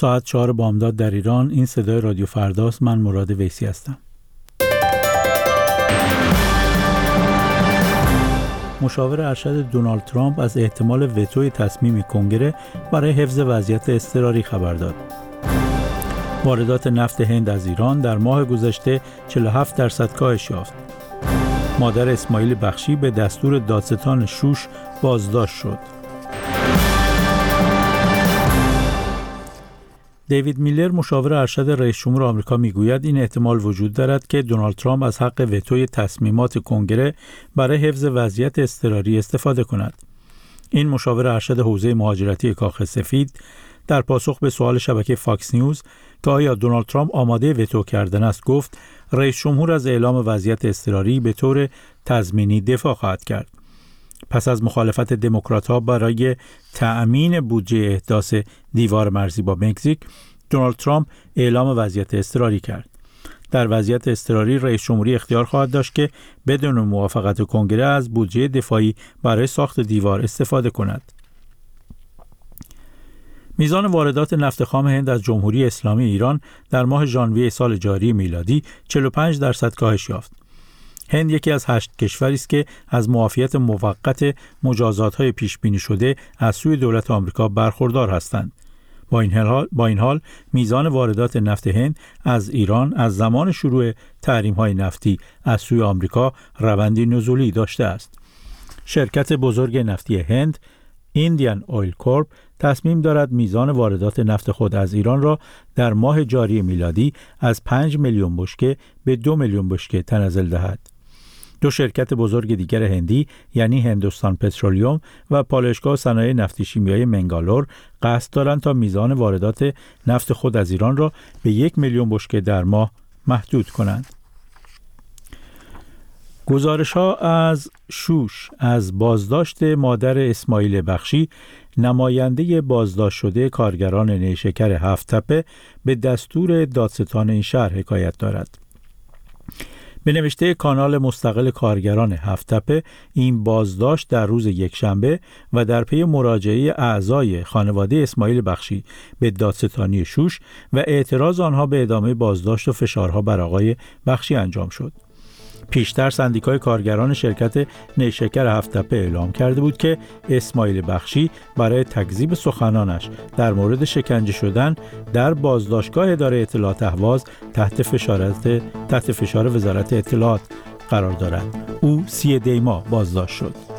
ساعت 4 بامداد در ایران. این صدای رادیو فرداست. من مراد ویسی هستم. مشاور ارشد دونالد ترامپ از احتمال وتوی تصمیم کنگره برای حفظ وضعیت اضطراری خبر داد. واردات نفت هند از ایران در ماه گذشته 47% کاهش یافت. مادر اسماعیل بخشی به دستور دادستان شوش بازداشت شد. دیوید میلر مشاور ارشد رئیس جمهور آمریکا میگوید این احتمال وجود دارد که دونالد ترامپ از حق وتوی تصمیمات کنگره برای حفظ وضعیت اضطراری استفاده کند. این مشاور ارشد حوزه مهاجرتی کاخ سفید در پاسخ به سوال شبکه فاکس نیوز که آیا دونالد ترامپ آماده وتو کردن است گفت رئیس جمهور از اعلام وضعیت اضطراری به طور تضمینی دفاع خواهد کرد. پس از مخالفت دموکرات‌ها برای تأمین بودجه احداث دیوار مرزی با مکزیک، دونالد ترامپ اعلام وضعیت اضطراری کرد. در وضعیت اضطراری رئیس جمهوری اختیار خواهد داشت که بدون موافقت کنگره از بودجه دفاعی برای ساخت دیوار استفاده کند. میزان واردات نفت خام هند از جمهوری اسلامی ایران در ماه ژانویه سال جاری میلادی 45% کاهش یافت. هند یکی از 8 کشوری است که از معافیت موقت مجازات‌های پیش‌بینی شده از سوی دولت آمریکا برخوردار هستند. با این حال میزان واردات نفت هند از ایران از زمان شروع تحریم‌های نفتی از سوی آمریکا روندی نزولی داشته است. شرکت بزرگ نفتی هند ایندیان اویل کورپ تصمیم دارد میزان واردات نفت خود از ایران را در ماه جاری میلادی از 5 میلیون بشکه به 2 میلیون بشکه تنزل دهد. دو شرکت بزرگ دیگر هندی یعنی هندوستان پترولیوم و پالایشگاه صنایع نفت شیمیایی منگالور قصد دارند تا میزان واردات نفت خود از ایران را به 1 میلیون بشکه در ماه محدود کنند. گزارش‌ها از شوش از بازداشت مادر اسماعیل بخشی، نماینده بازداشت شده کارگران نیشکر هفت‌تپه، به دستور دادستان این شهر حکایت دارد. به نوشته کانال مستقل کارگران هفت‌تپه، این بازداشت در روز یکشنبه و در پی مراجعه اعضای خانواده اسماعیل بخشی به دادستانی شوش و اعتراض آنها به ادامه بازداشت و فشارها بر آقای بخشی انجام شد. پیشتر سندیکای کارگران شرکت نیشکر هفت‌تپه اعلام کرده بود که اسماعیل بخشی برای تکذیب سخنانش در مورد شکنجه شدن در بازداشتگاه اداره اطلاعات اهواز تحت فشار وزارت اطلاعات قرار دارد. او 30 دی ماه بازداشت شد.